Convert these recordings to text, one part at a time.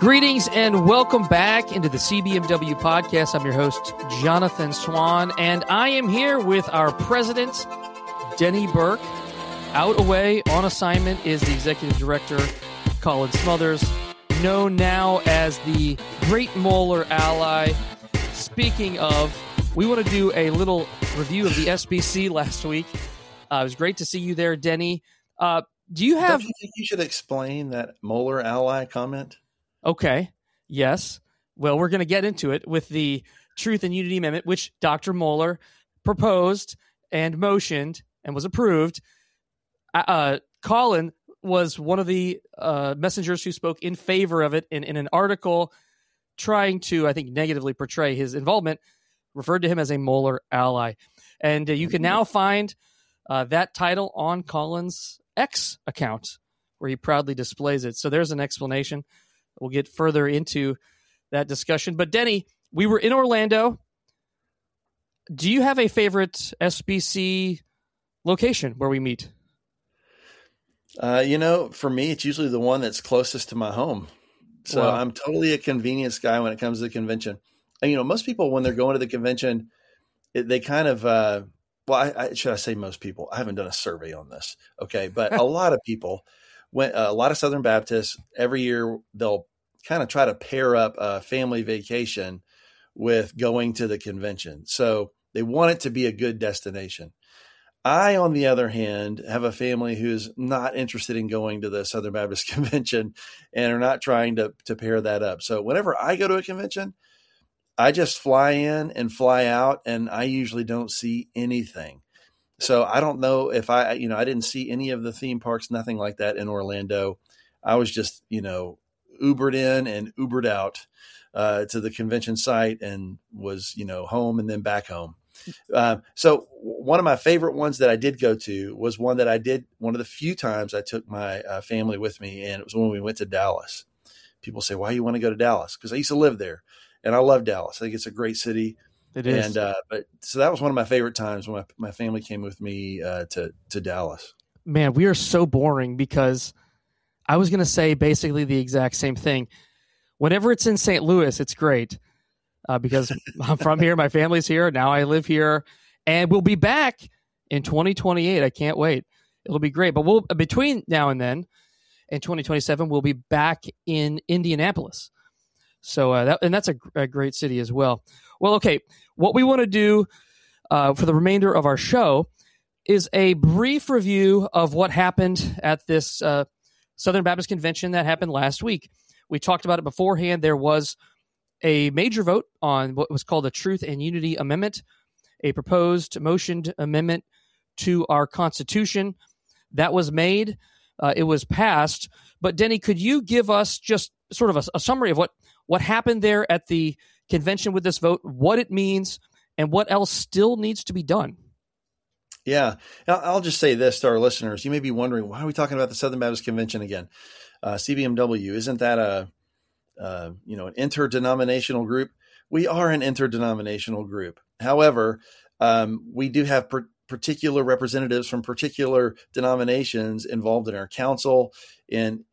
Greetings and welcome back into the CBMW podcast. I'm your host, Jonathan Swan, and I am here with our president, Denny Burk. Out away on assignment is the executive director, Colin Smothers, known now as the Great Moeller Ally. Speaking of, we want to do a little review of the SBC last week. It was great to see you there, Denny. Do you have... Don't you think you should explain that Moeller Ally comment? Okay. Yes. Well, we're going to get into it with the Truth and Unity Amendment, which Dr. Moeller proposed and motioned and was approved. Colin was one of the messengers who spoke in favor of it in an article trying to, I think, negatively portray his involvement, referred to him as a Moeller ally. And you can now find that title on Colin's X account, where he proudly displays it. So there's an explanation. We'll get further into that discussion. But Denny, we were in Orlando. Do you have a favorite SBC location where we meet? For me, it's usually the one that's closest to my home. So Wow. I'm totally a convenience guy when it comes to the convention. And, most people, when they're going to the convention, they kind of, should I say most people? I haven't done a survey on this. Okay. But a lot of people, a lot of Southern Baptists, every year they'll kind of try to pair up a family vacation with going to the convention. So they want it to be a good destination. I, on the other hand, have a family who's not interested in going to the Southern Baptist Convention and are not trying to pair that up. So whenever I go to a convention, I just fly in and fly out, and I usually don't see anything. So I don't know if I didn't see any of the theme parks, nothing like that in Orlando. I was just, Ubered in and Ubered out to the convention site and was, home and then back home. So one of my favorite ones that I did go to was one of the few times I took my family with me, and it was when we went to Dallas. People say, why you want to go to Dallas? Because I used to live there, and I love Dallas. I think it's a great city. It is. And so that was one of my favorite times when my family came with me to Dallas. Man, we are so boring because I was going to say basically the exact same thing. Whenever it's in St. Louis, it's great because I'm from here. My family's here. Now I live here, and we'll be back in 2028. I can't wait. It'll be great. But between now and then, in 2027, we'll be back in Indianapolis. So that's a great city as well. Well, okay, what we want to do for the remainder of our show is a brief review of what happened at this Southern Baptist Convention that happened last week. We talked about it beforehand. There was a major vote on what was called the Truth and Unity Amendment, a proposed motioned amendment to our Constitution. That was made. It was passed. But Denny, could you give us just sort of a summary of what happened there at the convention with this vote, what it means, and what else still needs to be done? Yeah, I'll just say this to our listeners. You may be wondering, why are we talking about the Southern Baptist Convention again? CBMW, isn't that an interdenominational group? We are an interdenominational group. However, we do have particular representatives from particular denominations involved in our council, in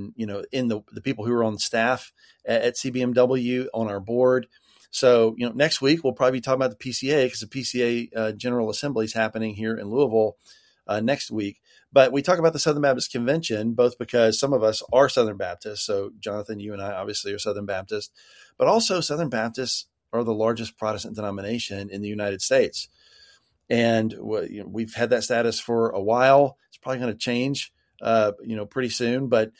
the people who are on staff at CBMW, on our board. So, next week we'll probably be talking about the PCA because the PCA General Assembly is happening here in Louisville next week. But we talk about the Southern Baptist Convention, both because some of us are Southern Baptists. So, Jonathan, you and I obviously are Southern Baptists, but also Southern Baptists are the largest Protestant denomination in the United States. And we've had that status for a while. It's probably going to change, pretty soon. But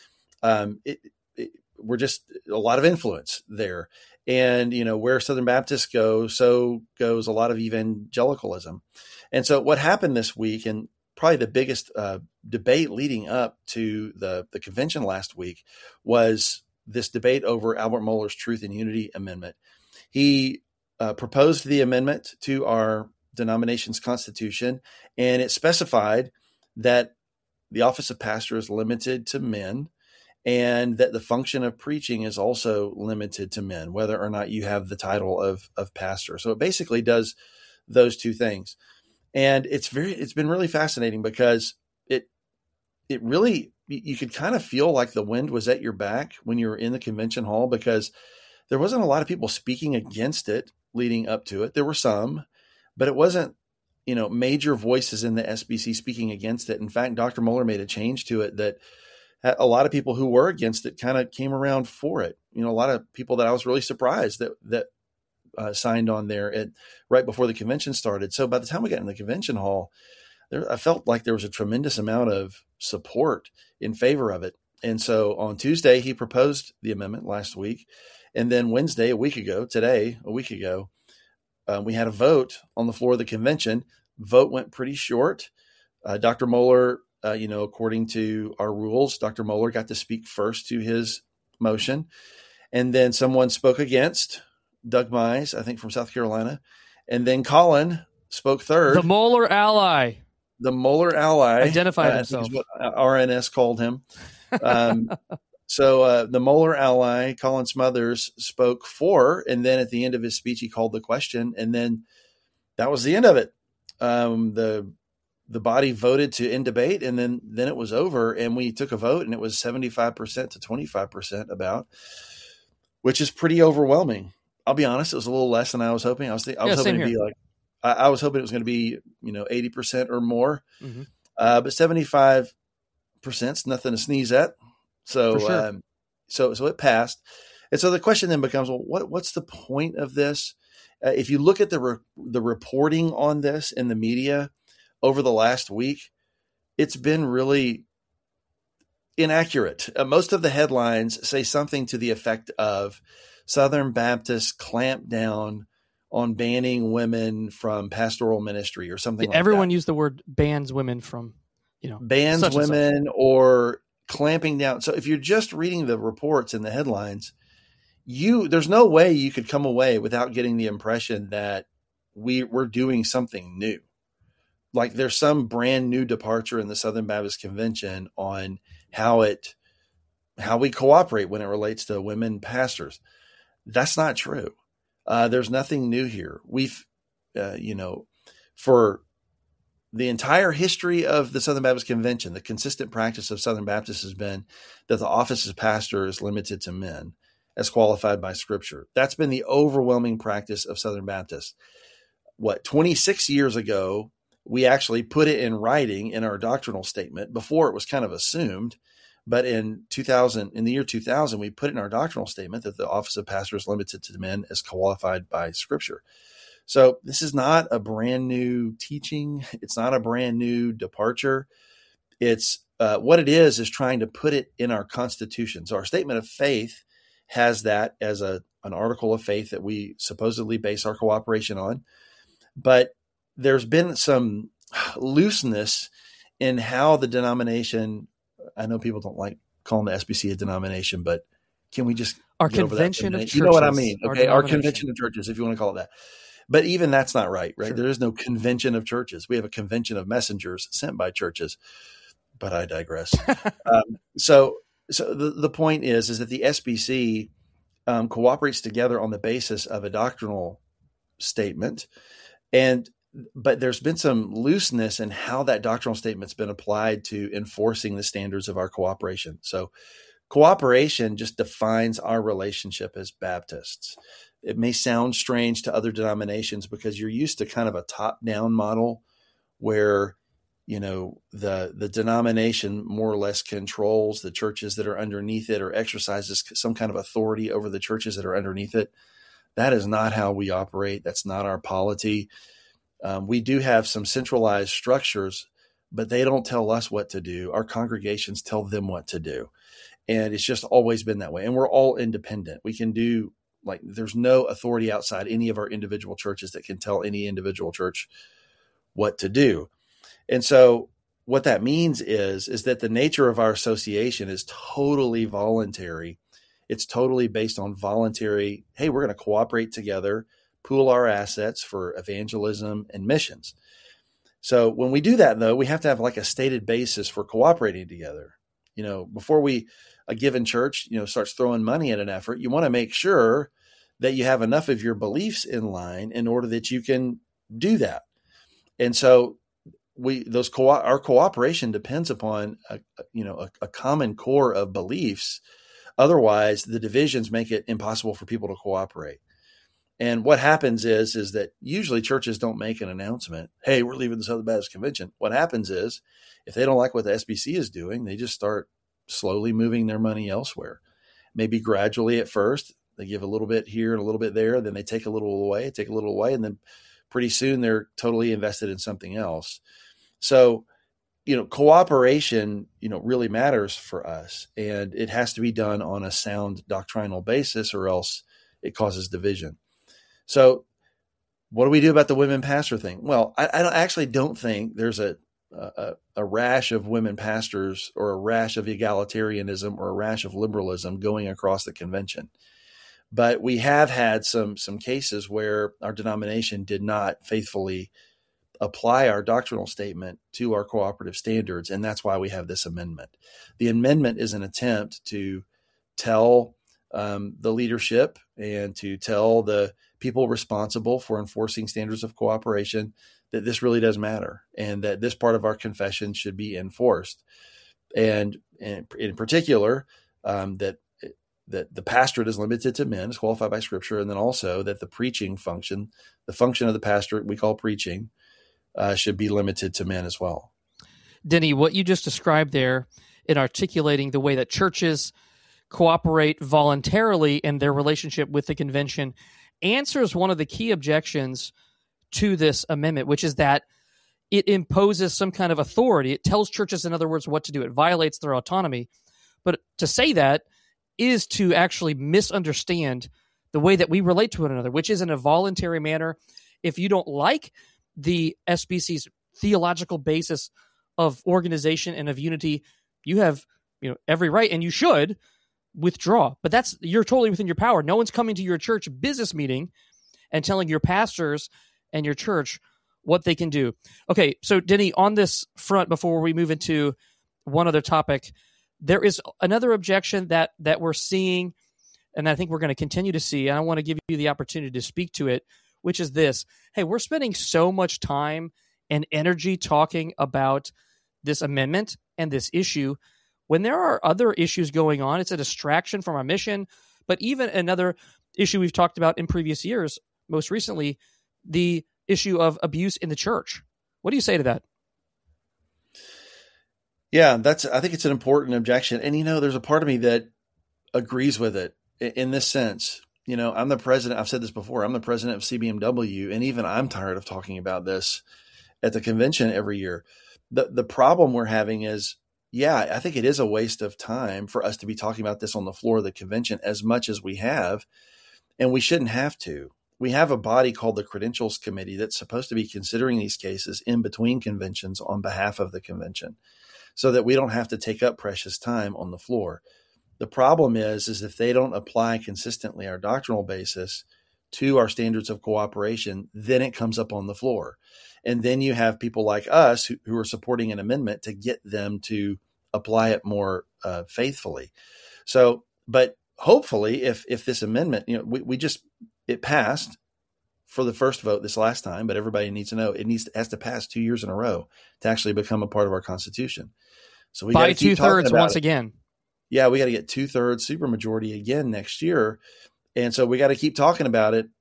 we're just a lot of influence there. And, where Southern Baptists go, so goes a lot of evangelicalism. And so what happened this week, and probably the biggest debate leading up to the convention last week, was this debate over Albert Moeller's Truth and Unity Amendment. He proposed the amendment to our denomination's constitution, and it specified that the office of pastor is limited to men, and that the function of preaching is also limited to men, whether or not you have the title of pastor. So it basically does those two things. And it's been really fascinating because it really you could kind of feel like the wind was at your back when you were in the convention hall, because there wasn't a lot of people speaking against it leading up to it. There were some, but it wasn't, major voices in the SBC speaking against it. In fact, Dr. Mohler made a change to it that a lot of people who were against it kind of came around for it. A lot of people that I was really surprised that signed on there right before the convention started. So by the time we got in the convention hall, I felt like there was a tremendous amount of support in favor of it. And so on Tuesday, he proposed the amendment last week. And then Wednesday, a week ago, we had a vote on the floor of the convention. Vote went pretty short. Dr. Mohler, according to our rules, Dr. Mohler got to speak first to his motion. And then someone spoke against, Doug Mize, I think from South Carolina. And then Colin spoke third. The Mohler ally. The Mohler ally. Identified himself. What RNS called him. So the Mohler ally, Colin Smothers, spoke for, and then at the end of his speech, he called the question, and then that was the end of it. The body voted to end debate, and then it was over, and we took a vote, and it was 75% to 25% about, which is pretty overwhelming. I'll be honest, it was a little less than I was hoping. I was hoping to be like, I was hoping it was going to be 80% or more, but 75% is nothing to sneeze at. So, sure. So it passed. And so the question then becomes, well, what's the point of this? If you look at the reporting on this in the media over the last week, it's been really inaccurate. Most of the headlines say something to the effect of Southern Baptists clamp down on banning women from pastoral ministry or something like that. Everyone used the word bans women from, bans women or clamping down. So if you're just reading the reports and the headlines, there's no way you could come away without getting the impression that we're doing something new. Like there's some brand new departure in the Southern Baptist Convention on how we cooperate when it relates to women pastors. That's not true. There's nothing new here. We've, for the entire history of the Southern Baptist Convention, the consistent practice of Southern Baptists has been that the office of pastor is limited to men as qualified by Scripture. That's been the overwhelming practice of Southern Baptists. 26 years ago, we actually put it in writing in our doctrinal statement. Before it was kind of assumed, but in the year 2000, we put in our doctrinal statement that the office of pastor is limited to men as qualified by Scripture. So this is not a brand new teaching. It's not a brand new departure. It's what it is trying to put it in our Constitution. So our statement of faith has that as an article of faith that we supposedly base our cooperation on. But there's been some looseness in how the denomination, I know people don't like calling the SBC a denomination, but can we just our convention of churches? You know what I mean? Okay, our convention of churches, if you want to call it that. But even that's not right? Sure. There is no convention of churches. We have a convention of messengers sent by churches, but I digress. So the point is that the SBC cooperates together on the basis of a doctrinal statement, but there's been some looseness in how that doctrinal statement's been applied to enforcing the standards of our cooperation. So cooperation just defines our relationship as Baptists. It may sound strange to other denominations because you're used to kind of a top-down model where, the denomination more or less controls the churches that are underneath it or exercises some kind of authority over the churches that are underneath it. That is not how we operate. That's not our polity. We do have some centralized structures, but they don't tell us what to do. Our congregations tell them what to do. And it's just always been that way. And we're all independent. We can do there's no authority outside any of our individual churches that can tell any individual church what to do. And so what that means is that the nature of our association is totally voluntary. It's totally based on voluntary, hey, we're going to cooperate together, pool our assets for evangelism and missions. So when we do that, though, we have to have a stated basis for cooperating together. Before a given church, starts throwing money at an effort, you want to make sure that you have enough of your beliefs in line in order that you can do that. And so our cooperation depends upon a common core of beliefs. Otherwise, the divisions make it impossible for people to cooperate. And what happens is that usually churches don't make an announcement, hey, we're leaving the Southern Baptist Convention. What happens is, if they don't like what the SBC is doing, they just start slowly moving their money elsewhere. Maybe gradually at first, they give a little bit here and a little bit there, then they take a little away, and then pretty soon they're totally invested in something else. So, cooperation, really matters for us, and it has to be done on a sound doctrinal basis, or else it causes division. So what do we do about the women pastor thing? Well, I actually don't think there's a rash of women pastors, or a rash of egalitarianism, or a rash of liberalism going across the convention. But we have had some cases where our denomination did not faithfully apply our doctrinal statement to our cooperative standards, and that's why we have this amendment. The amendment is an attempt to tell the leadership and to tell the people responsible for enforcing standards of cooperation that this really does matter, and that this part of our confession should be enforced. And in particular, that the pastorate is limited to men, is qualified by Scripture, and then also that the preaching function, the function of the pastorate we call preaching, should be limited to men as well. Denny, what you just described there in articulating the way that churches cooperate voluntarily in their relationship with the convention answers one of the key objections to this amendment, which is that it imposes some kind of authority. It tells churches, in other words, what to do. It violates their autonomy. But to say that is to actually misunderstand the way that we relate to one another, which is in a voluntary manner. If you don't like the SBC's theological basis of organization and of unity, you have every right, and you should withdraw. But you're totally within your power. No one's coming to your church business meeting and telling your pastors and your church what they can do. Okay, so Denny, on this front, before we move into one other topic, there is another objection that we're seeing, and I think we're going to continue to see, and I want to give you the opportunity to speak to it, which is this. Hey, we're spending so much time and energy talking about this amendment and this issue when there are other issues going on. It's a distraction from our mission. But even another issue we've talked about in previous years, most recently, the issue of abuse in the church. What do you say to that? Yeah, I think it's an important objection. And, there's a part of me that agrees with it in this sense. I'm the president. I've said this before. I'm the president of CBMW, and even I'm tired of talking about this at the convention every year. The problem we're having is, I think it is a waste of time for us to be talking about this on the floor of the convention as much as we have, and we shouldn't have to. We have a body called the Credentials Committee that's supposed to be considering these cases in between conventions on behalf of the convention, so that we don't have to take up precious time on the floor. The problem is if they don't apply consistently our doctrinal basis to our standards of cooperation, then it comes up on the floor. And then you have people like us who are supporting an amendment to get them to apply it more faithfully. So, but hopefully if this amendment, it passed for the first vote this last time, but everybody needs to know it has to pass 2 years in a row to actually become a part of our Constitution. So we by 2/3 once again. Yeah, we got to get 2/3 supermajority again next year, and so we got to keep talking about it,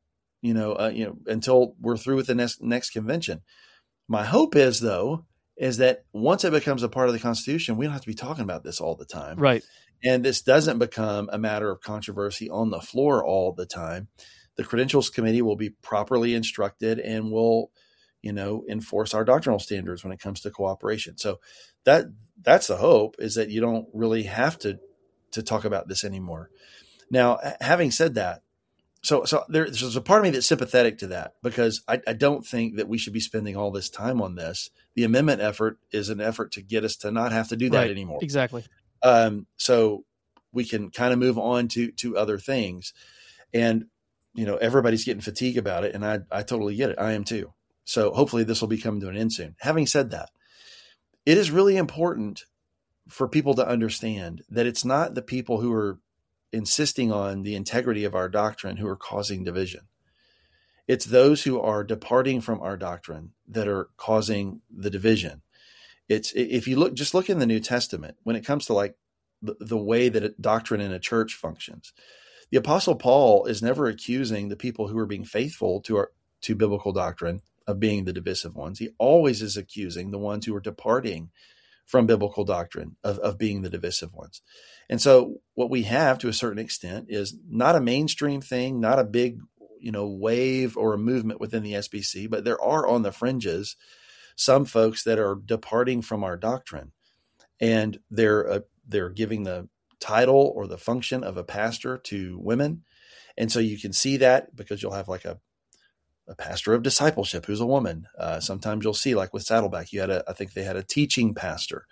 until we're through with the next convention. My hope is that once it becomes a part of the Constitution, we don't have to be talking about this all the time, right? And this doesn't become a matter of controversy on the floor all the time. The Credentials Committee will be properly instructed and will, enforce our doctrinal standards when it comes to cooperation. So that's the hope, is that you don't really have to talk about this anymore. Now, having said that, so there's a part of me that's sympathetic to that, because I don't think that we should be spending all this time on this. The amendment effort is an effort to get us to not have to do that anymore. Exactly. So we can kind of move on to other things, and everybody's getting fatigued about it, and I totally get it. I am too. So hopefully this will be coming to an end soon. Having said that, it is really important for people to understand that it's not the people who are insisting on the integrity of our doctrine who are causing division. It's those who are departing from our doctrine that are causing the division. If you look in the New Testament, when it comes to like the way that doctrine in a church functions, the Apostle Paul is never accusing the people who are being faithful to biblical doctrine of being the divisive ones. He always is accusing the ones who are departing from biblical doctrine of being the divisive ones. And so what we have to a certain extent is not a mainstream thing, not a big, wave or a movement within the SBC, but there are on the fringes some folks that are departing from our doctrine, and they're giving the title or the function of a pastor to women. And so you can see that because you'll have like a pastor of discipleship who's a woman. Sometimes you'll see, like with Saddleback, I think they had a teaching pastor.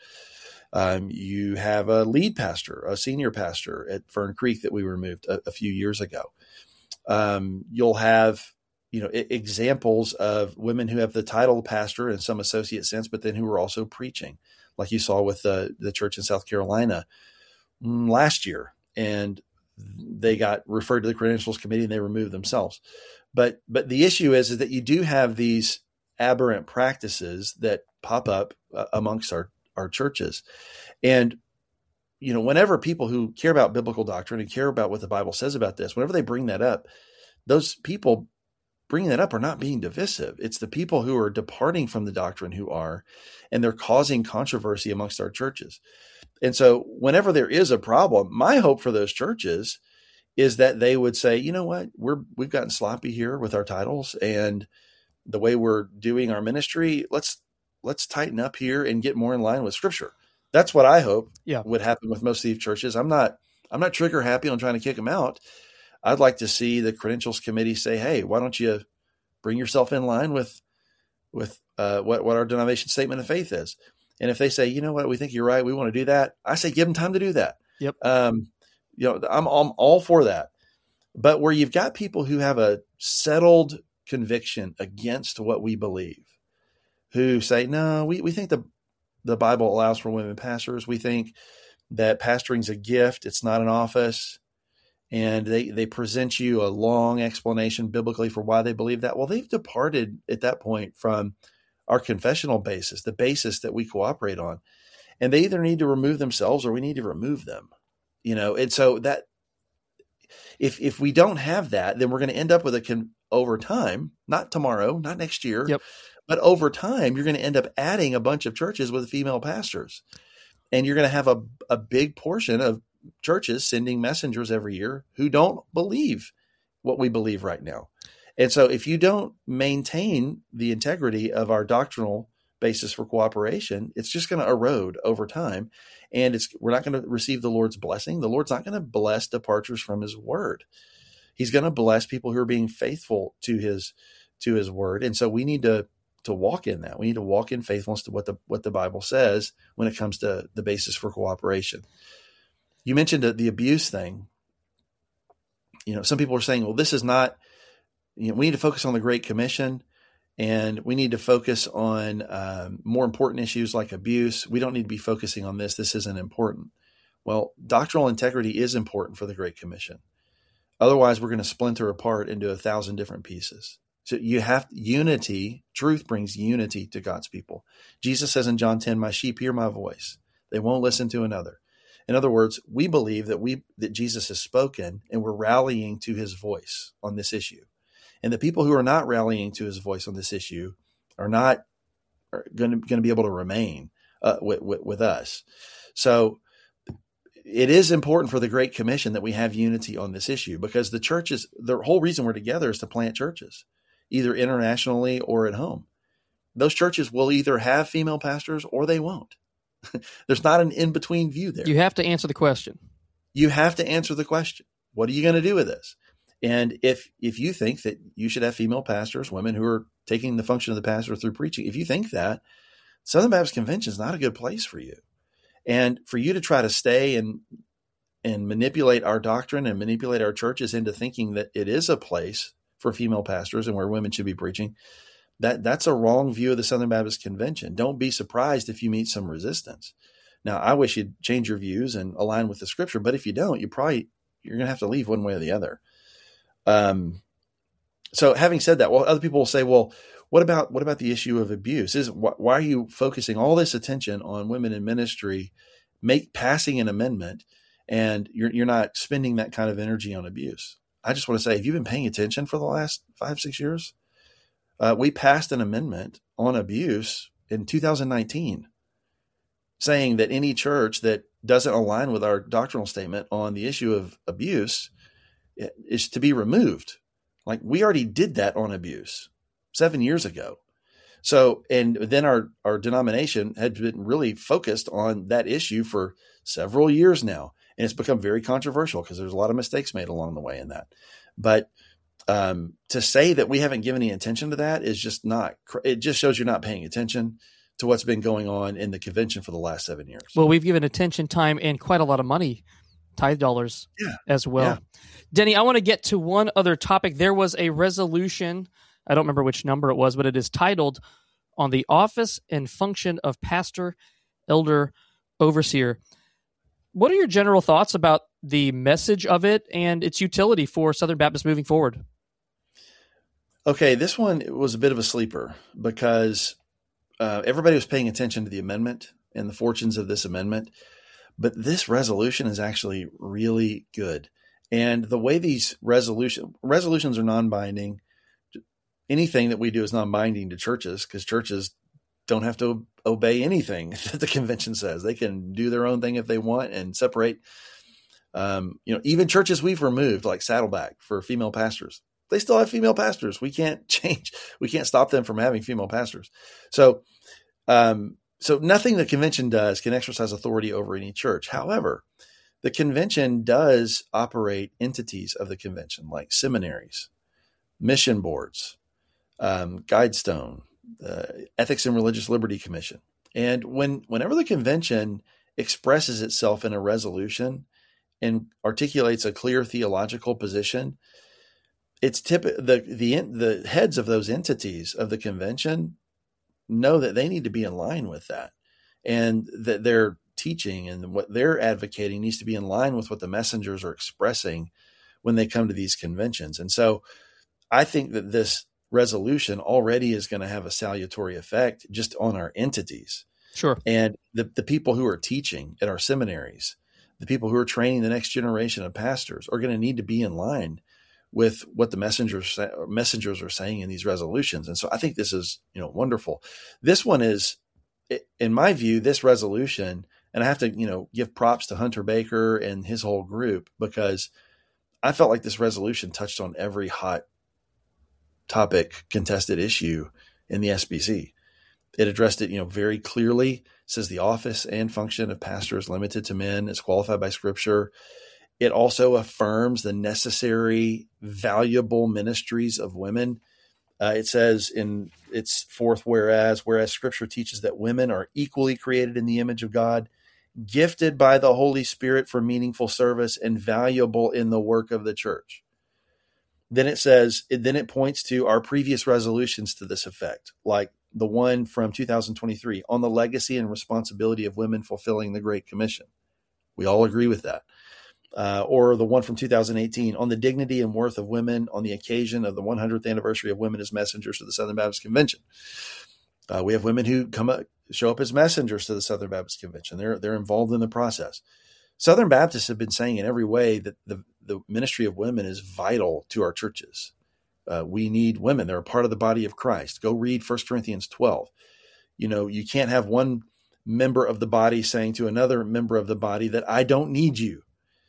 You have a lead pastor, a senior pastor at Fern Creek that we removed a few years ago. You'll have, examples of women who have the title pastor in some associate sense, but then who are also preaching, like you saw with the church in South Carolina last year, and they got referred to the credentials committee and they removed themselves. But the issue is that you do have these aberrant practices that pop up amongst our churches. And, whenever people who care about biblical doctrine and care about what the Bible says about this, whenever they bring that up, those people bringing that up are not being divisive. It's the people who are departing from the doctrine who are, and they're causing controversy amongst our churches. And so whenever there is a problem, my hope for those churches is that they would say, you know what, we've gotten sloppy here with our titles and the way we're doing our ministry. Let's tighten up here and get more in line with Scripture. That's what I hope would happen with most of these churches. I'm not trigger happy on trying to kick them out. I'd like to see the credentials committee say, hey, why don't you bring yourself in line with what our denomination statement of faith is? And if they say, you know what, we think you're right, we want to do that, I say give them time to do that. Yep. I'm all for that. But where you've got people who have a settled conviction against what we believe, who say, no, we think the Bible allows for women pastors. We think that pastoring's a gift. It's not an office. And they present you a long explanation biblically for why they believe that. Well, they've departed at that point from our confessional basis, the basis that we cooperate on. And they either need to remove themselves or we need to remove them. And so that if we don't have that, then we're going to end up with over time, not tomorrow, not next year, but over time, you're going to end up adding a bunch of churches with female pastors. And you're going to have a big portion of churches sending messengers every year who don't believe what we believe right now. And so if you don't maintain the integrity of our doctrinal basis for cooperation, it's just going to erode over time. And we're not going to receive the Lord's blessing. The Lord's not going to bless departures from his word. He's going to bless people who are being faithful to his word. And so we need to walk in that. We need to walk in faithfulness to what the Bible says when it comes to the basis for cooperation. You mentioned the abuse thing. Some people are saying, well, this is not, we need to focus on the Great Commission and we need to focus on more important issues like abuse. We don't need to be focusing on this. This isn't important. Well, doctrinal integrity is important for the Great Commission. Otherwise, we're going to splinter apart into 1,000 different pieces. So you have unity. Truth brings unity to God's people. Jesus says in John 10, my sheep hear my voice. They won't listen to another. In other words, we believe that Jesus has spoken and we're rallying to his voice on this issue. And the people who are not rallying to his voice on this issue are going to be able to remain with us. So it is important for the Great Commission that we have unity on this issue, because the churches, the whole reason we're together is to plant churches, either internationally or at home. Those churches will either have female pastors or they won't. There's not an in-between view there. You have to answer the question. You have to answer the question. What are you going to do with this? And if you think that you should have female pastors, women who are taking the function of the pastor through preaching, if you think that, Southern Baptist Convention is not a good place for you. And for you to try to stay and manipulate our doctrine and manipulate our churches into thinking that it is a place for female pastors and where women should be preaching, that's a wrong view of the Southern Baptist Convention. Don't be surprised if you meet some resistance. Now, I wish you'd change your views and align with the Scripture, but if you don't, you're going to have to leave one way or the other. So having said that, well, other people will say, well, what about the issue of abuse? Why are you focusing all this attention on women in ministry, passing an amendment, and you're not spending that kind of energy on abuse? I just want to say, have you been paying attention for the last 5-6 years? We passed an amendment on abuse in 2019, saying that any church that doesn't align with our doctrinal statement on the issue of abuse is to be removed. Like, we already did that on abuse 7 years ago. So, and then our denomination had been really focused on that issue for several years now. And it's become very controversial because there's a lot of mistakes made along the way in that. But to say that we haven't given any attention to that is just not, it just shows you're not paying attention to what's been going on in the convention for the last 7 years. Well, we've given attention, time, and quite a lot of money, tithe dollars as well. Yeah. Denny, I want to get to one other topic. There was a resolution, I don't remember which number it was, but it is titled "On the Office and Function of Pastor, Elder, Overseer." What are your general thoughts about the message of it and its utility for Southern Baptist moving forward? Okay, this one was a bit of a sleeper because everybody was paying attention to the amendment and the fortunes of this amendment. But this resolution is actually really good. And the way these resolutions are non-binding, anything that we do is non-binding to churches because churches don't have to obey anything that the convention says. They can do their own thing if they want and separate. Even churches we've removed, like Saddleback for female pastors, they still have female pastors. We can't stop them from having female pastors. So nothing the convention does can exercise authority over any church. However, the convention does operate entities of the convention like seminaries, mission boards, Guidestone, Ethics and Religious Liberty Commission. And whenever the convention expresses itself in a resolution and articulates a clear theological position, it's the heads of those entities of the convention know that they need to be in line with that, and that their teaching and what they're advocating needs to be in line with what the messengers are expressing when they come to these conventions. And so I think that this resolution already is going to have a salutary effect just on our entities. Sure. And the people who are teaching at our seminaries, the people who are training the next generation of pastors are going to need to be in line with what the messengers are saying in these resolutions. And so I think this is, wonderful. This one is, in my view, this resolution, and I have to, give props to Hunter Baker and his whole group, because I felt like this resolution touched on every hot topic, contested issue in the SBC. It addressed it, very clearly. It says the office and function of pastor is limited to men. It's qualified by Scripture. It also affirms the necessary, valuable ministries of women. It says in its fourth whereas Scripture teaches that women are equally created in the image of God, gifted by the Holy Spirit for meaningful service, and valuable in the work of the church. Then it points to our previous resolutions to this effect, like the one from 2023 on the legacy and responsibility of women fulfilling the Great Commission. We all agree with that. Or the one from 2018 on the dignity and worth of women on the occasion of the 100th anniversary of women as messengers to the Southern Baptist Convention. We have women who show up as messengers to the Southern Baptist Convention. They're involved in the process. Southern Baptists have been saying in every way that the ministry of women is vital to our churches. We need women. They're a part of the body of Christ. Go read 1 Corinthians 12. You can't have one member of the body saying to another member of the body that I don't need you,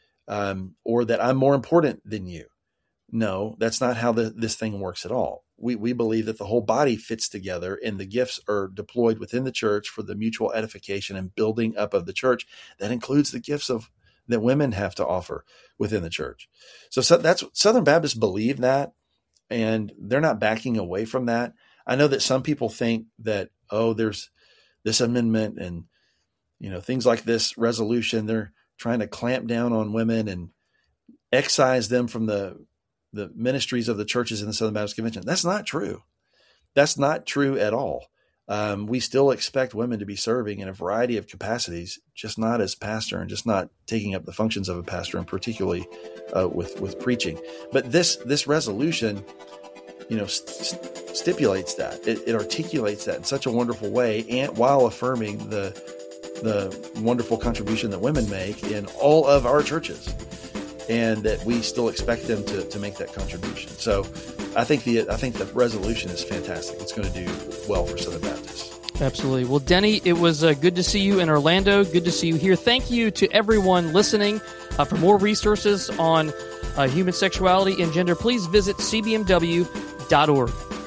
or that I'm more important than you. No, that's not how this thing works at all. We believe that the whole body fits together and the gifts are deployed within the church for the mutual edification and building up of the church. That includes the gifts that women have to offer within the church. So that's Southern Baptists believe that, and they're not backing away from that. I know that some people think that, there's this amendment and, things like this resolution, they're trying to clamp down on women and excise them from the ministries of the churches in the Southern Baptist Convention. That's not true. That's not true at all. We still expect women to be serving in a variety of capacities, just not as pastor and just not taking up the functions of a pastor, and particularly with preaching. But this resolution stipulates that. It articulates that in such a wonderful way, and while affirming the wonderful contribution that women make in all of our churches, and that we still expect them to make that contribution. So I think the resolution is fantastic. It's going to do well for Southern Baptists. Absolutely. Well, Denny, it was good to see you in Orlando. Good to see you here. Thank you to everyone listening. For more resources on human sexuality and gender, please visit cbmw.org.